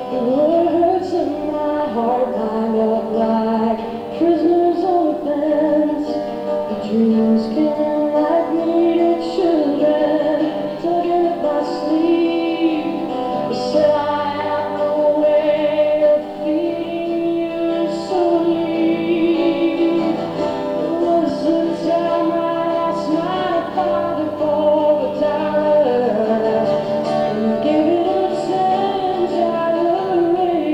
The words in my heart line up like prisoners on the fence. The dreams came like needed children, tugging at my sleeve. They said I have no way of feeding you, so leave. There was a time I asked my father for a dollar, and he gave it a $10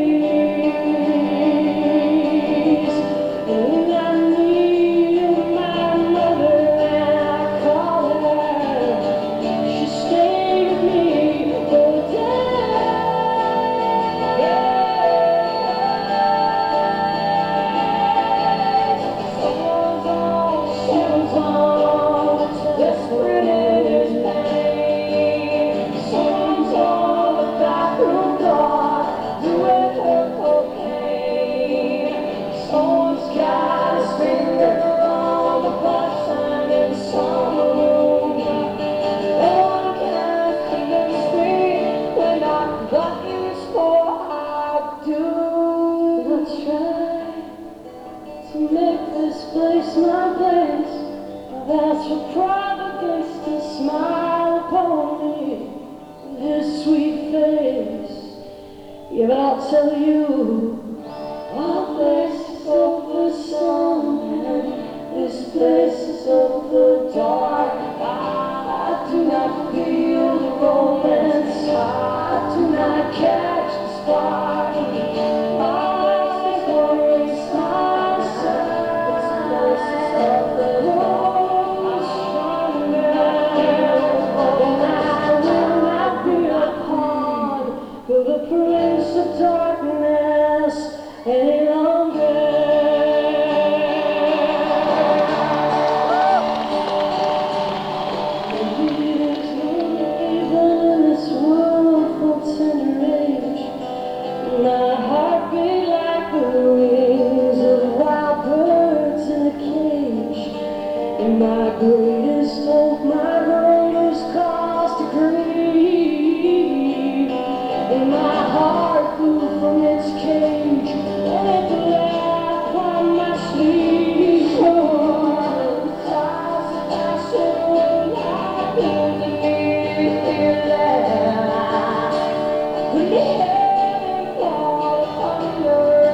raise. And I needed my mother and I called her. She stayed with me for a day. Someone's on, desperate in his pain. Someone's on the bathroom door, doing her cocaine. Someone's got his finger on the button in some room. No one can convince me when I've got you for I do. I try to make this place my place. I've asked for Providence to smile upon me with his sweet face. Yeah, but I'll tell you, our place is of the sun and this place is of the dark. I do not feel the romance, I do not catch the spark. For the prince of darkness any longer. Maybe there's no evil in this world for tender age. My heart beat like the wings of wild birds in a cage. And my greatest hope, my longest cause to grieve. And my heart flew from its cage, and it laughed on my sleeve. Oh, the stars that I showed, I couldn't feel that. When the heaven fall thunder,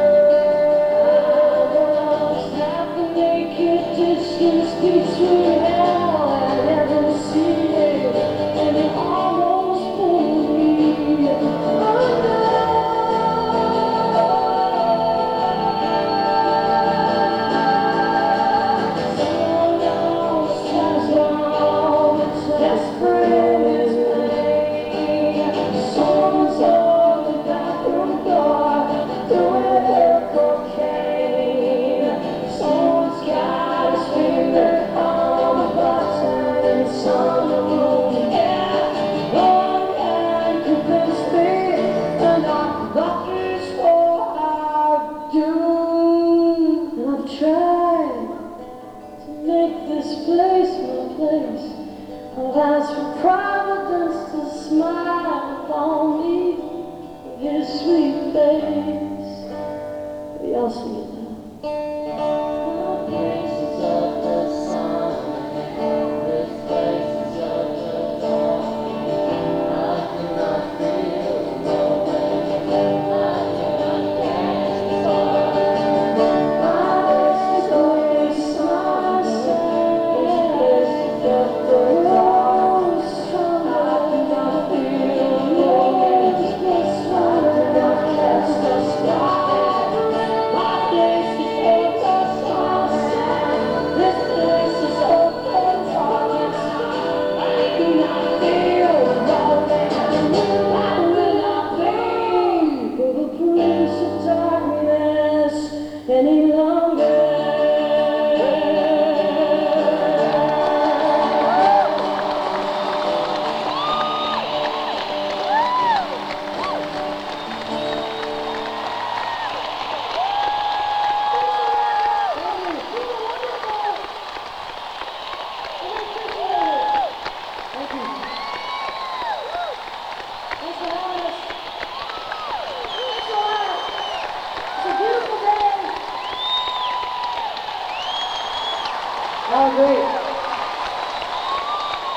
I was half the naked distance between hell and heaven seated, and it almost pulled me under. Someone else has all the desperate in his pain. Someone's on the bathroom door, doing her cocaine. Someone's got his finger on the button in some room. Yeah, no one can convince me, and I've got this for I do. And I've tried to make this place my place. I've asked for Providence to smile upon me with his sweet face. Y'all see it now.